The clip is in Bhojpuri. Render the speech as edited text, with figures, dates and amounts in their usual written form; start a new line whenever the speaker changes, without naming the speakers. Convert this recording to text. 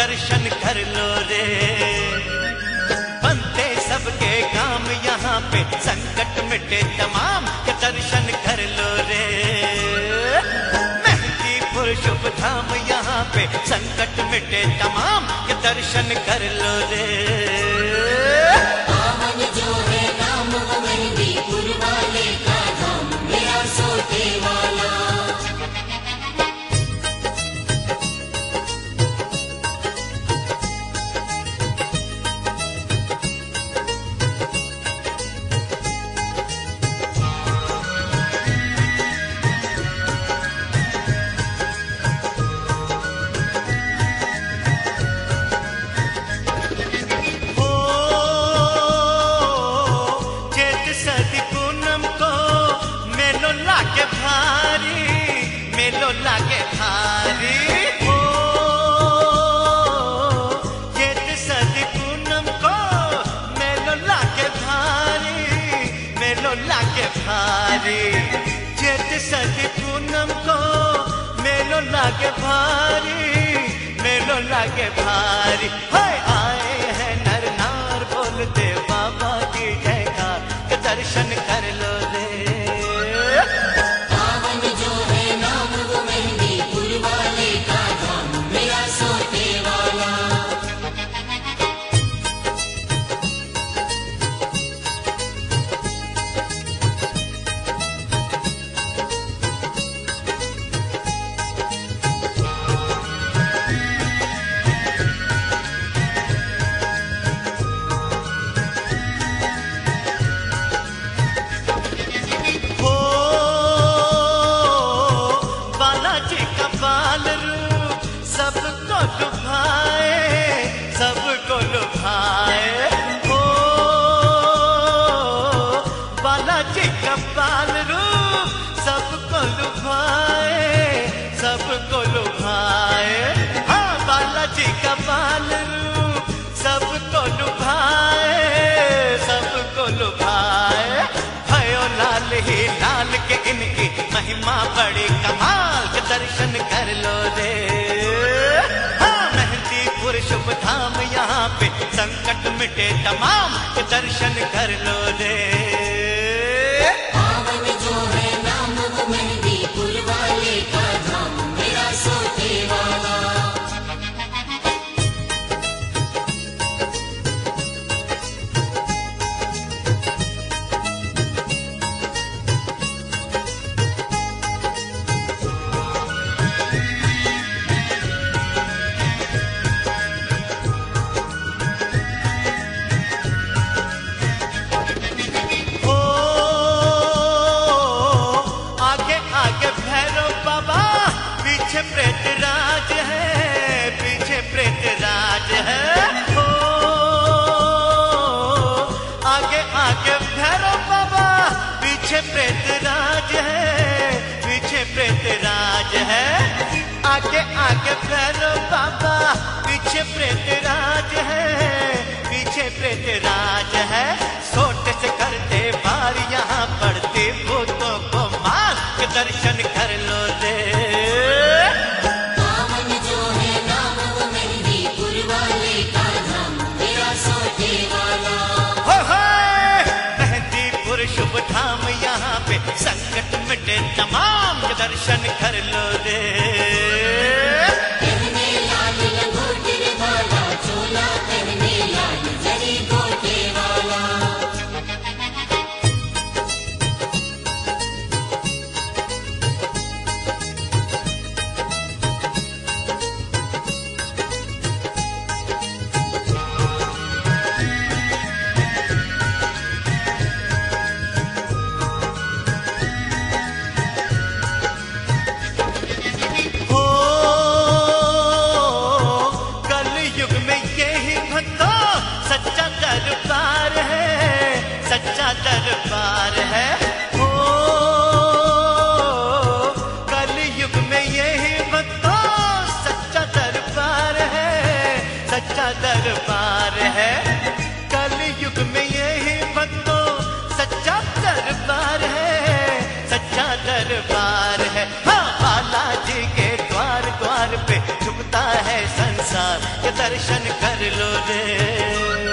दर्शन कर लो रे। बनते सबके काम यहाँ पे, संकट मिटे तमाम के दर्शन कर लो रे। मेहंदीपुर शुभ धाम यहाँ पे, संकट मिटे तमाम के दर्शन कर लो रे।
पावन जो है नाम वो मेहंदीपुर वाले का धाम, मेरा सोते वाला।
मेलो लागे भारी हो, जेठ सदी पूनम को मेलो लागे भारी, मेलो लागे भारी। जेठ सदी पूनम को मेलो लागे भारी, मेलो लागे भारी। हाय आए हैं नर नार बोलते बाबा की जयकार के दर्शन कर लो रे। सबको लुभाए, सबको लुभाए हो, बालाजी का बाल रूप सबको लुभाए, सबको लुभाए। हाँ बालाजी का बाल रूप सबको लुभाए, सबको लुभाए। भयो लाल ही लाल के इनकी महिमा बड़ी कमाल के दर्शन कर लो रे। शुभ धाम यहाँ पे, संकट मिटे तमाम के दर्शन कर लो रे।
पावन जो है नाम वो मेहंदीपुर वाले का धाम, मेरा सोते वाला।
पीछे प्रेत राज है, पीछे प्रेत राज है हो, आगे आगे भैरव बाबा, पीछे प्रेत राज है, पीछे प्रेत राज है। आगे आगे भैरव बाबा, पीछे प्रेत राज है, पीछे प्रेत राज है। सोट से करते बार यहाँ पड़ते भूतों को मार के दर्शन कर लो रे। शुभ धाम यहाँ पे, संकट मिटे तमाम के दर्शन कर लो रे।
पहने लाल लंगोटी वाला चोला, पहने लाल जरी गोटे वाला।
दरबार है हो, कलयुग में यही भक्तों सच्चा दरबार है, सच्चा दरबार है। कलयुग में यही भक्तों सच्चा दरबार है, सच्चा दरबार है। हाँ बालाजी के द्वार द्वार पे झुकता है संसार, के दर्शन कर लो रे।